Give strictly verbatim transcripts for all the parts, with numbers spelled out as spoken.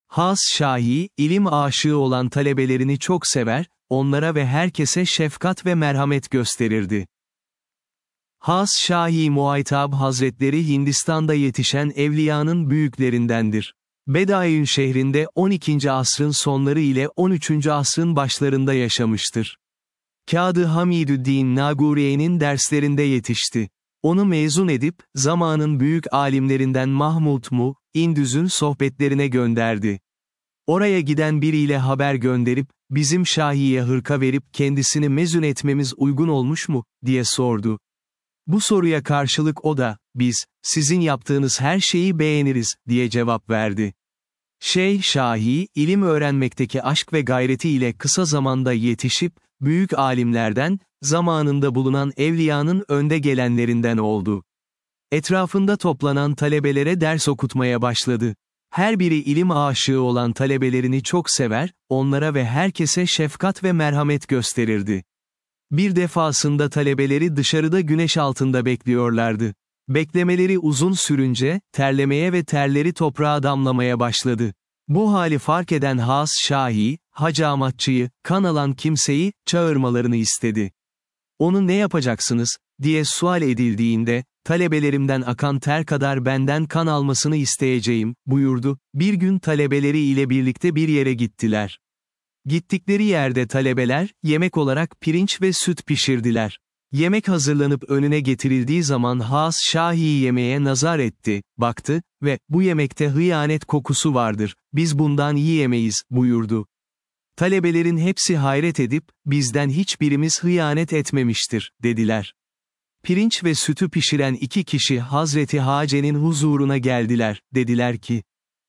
Has Şahi, ilim aşığı olan talebelerini çok sever, onlara ve herkese şefkat ve merhamet gösterirdi. Has Şahi Muaytab Hazretleri Hindistan'da yetişen evliyanın büyüklerindendir. Bedaiyün şehrinde on ikinci asrın sonları ile on üçüncü asrın başlarında yaşamıştır. Kadı Hamidüddin Naguriye'nin derslerinde yetişti. Onu mezun edip, zamanın büyük alimlerinden Mahmud Mu, İndüz'ün sohbetlerine gönderdi. Oraya giden biriyle haber gönderip, bizim Şahi'ye hırka verip kendisini mezun etmemiz uygun olmuş mu, diye sordu. Bu soruya karşılık o da, biz, sizin yaptığınız her şeyi beğeniriz, diye cevap verdi. Şeyh Şahi, ilim öğrenmekteki aşk ve gayreti ile kısa zamanda yetişip, büyük alimlerden, zamanında bulunan evliyanın önde gelenlerinden oldu. Etrafında toplanan talebelere ders okutmaya başladı. Her biri ilim aşığı olan talebelerini çok sever, onlara ve herkese şefkat ve merhamet gösterirdi. Bir defasında talebeleri dışarıda güneş altında bekliyorlardı. Beklemeleri uzun sürünce, terlemeye ve terleri toprağa damlamaya başladı. Bu hali fark eden Has Şahi, hacamatçıyı, kan alan kimseyi, çağırmalarını istedi. Onu ne yapacaksınız, diye sual edildiğinde, talebelerimden akan ter kadar benden kan almasını isteyeceğim, buyurdu. Bir gün talebeleri ile birlikte bir yere gittiler. Gittikleri yerde talebeler, yemek olarak pirinç ve süt pişirdiler. Yemek hazırlanıp önüne getirildiği zaman Has Şahi yemeğe nazar etti, baktı ve, bu yemekte hıyanet kokusu vardır, biz bundan yiyemeyiz, buyurdu. Talebelerin hepsi hayret edip, bizden hiçbirimiz hıyanet etmemiştir, dediler. Pirinç ve sütü pişiren iki kişi Hazreti Hace'nin huzuruna geldiler, dediler ki,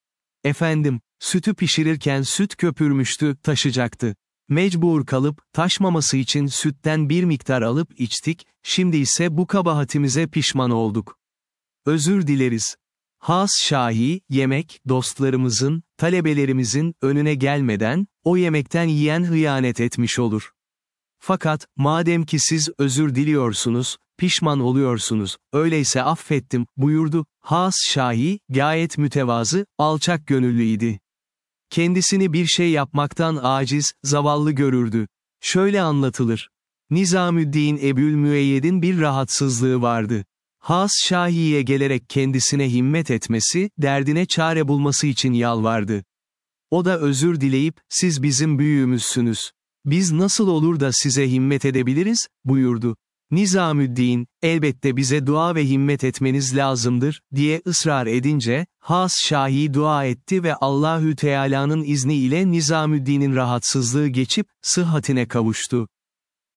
efendim, sütü pişirirken süt köpürmüştü, taşacaktı. Mecbur kalıp, taşmaması için sütten bir miktar alıp içtik, şimdi ise bu kabahatimize pişman olduk. Özür dileriz. Has Şahi, yemek, dostlarımızın, talebelerimizin önüne gelmeden, o yemekten yiyen hıyanet etmiş olur. Fakat, madem ki siz özür diliyorsunuz, pişman oluyorsunuz, öyleyse affettim, buyurdu. Has Şahi, gayet mütevazı, alçak gönüllüydi. Kendisini bir şey yapmaktan aciz, zavallı görürdü. Şöyle anlatılır. Nizamüddin Ebülmüeyyed'in bir rahatsızlığı vardı. Has Şahi'ye gelerek kendisine himmet etmesi, derdine çare bulması için yalvardı. O da özür dileyip, siz bizim büyüğümüzsünüz. Biz nasıl olur da size himmet edebiliriz, buyurdu. Nizamüddin, elbette bize dua ve himmet etmeniz lazımdır, diye ısrar edince, Has Şahi dua etti ve Allahü Teala'nın izni ile Nizamüddin'in rahatsızlığı geçip, sıhhatine kavuştu.